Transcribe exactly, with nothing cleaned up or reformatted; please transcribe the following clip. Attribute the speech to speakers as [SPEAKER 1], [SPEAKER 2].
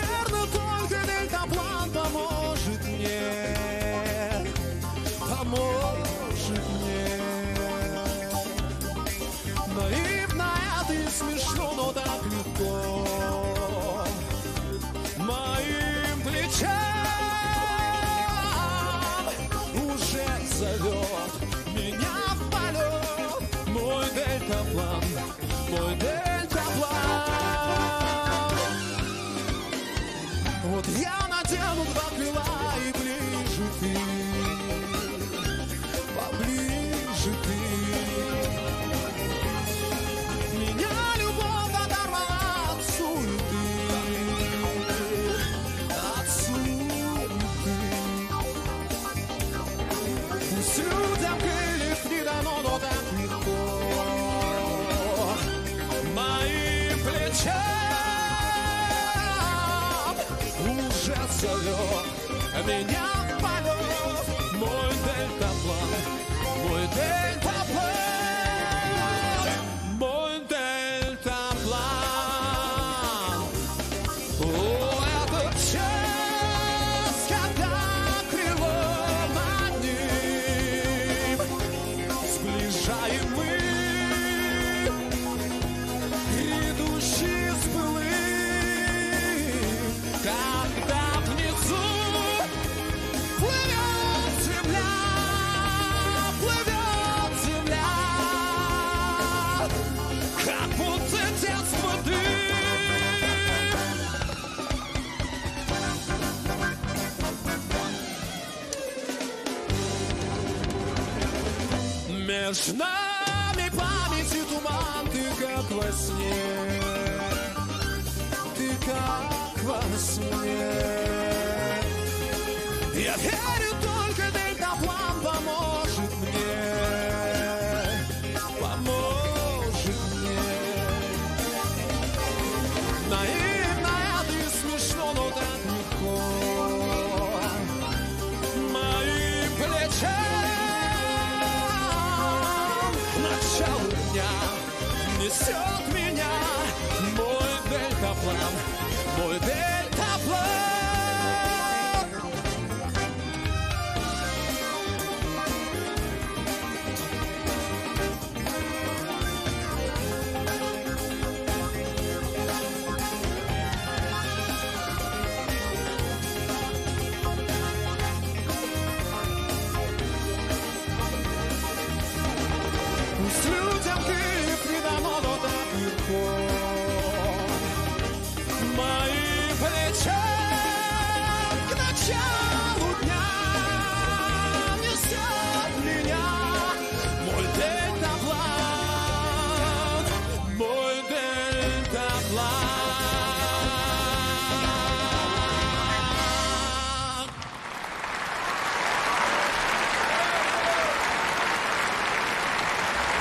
[SPEAKER 1] Наверное, только дельтаплан поможет мне, поможет мне. Наивная, ты смешно, но так легко моим плечам уже зовет меня в полет мой дельтаплан, мой дельтаплан. Вот я надену два крыла и ближе ты, поближе ты. Меня любовь оторвала от суеты, от суеты. Пусть людям крыльев не дано, но так легко моим плечам уже зовет меня в полет мой дельтаплан, мой дельтаплан, мой дельтаплан. О, этот час, когда крыло над ним сближаем мы, идущие с былым, когда внизу плывет земля, плывет земля, как будто детство дым. Между нами памяти туман, ты как во сне, ты как во сне. Я верю